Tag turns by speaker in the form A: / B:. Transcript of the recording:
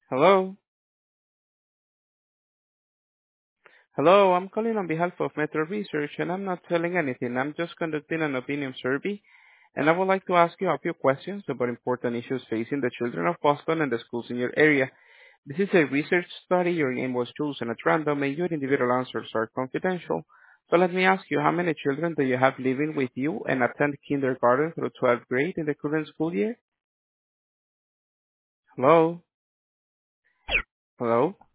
A: Hello? Hello, I'm calling on behalf of Metro Research, and I'm not selling anything. I'm just conducting an opinion survey, and I would like to ask you a few questions about important issues facing the children of Boston and the schools in your area. This is a research study. Your name was chosen at random, and your individual answers are confidential. So let me ask you, how many children do you have living with you and attend kindergarten through 12th grade in the current school year? Hello? Hello?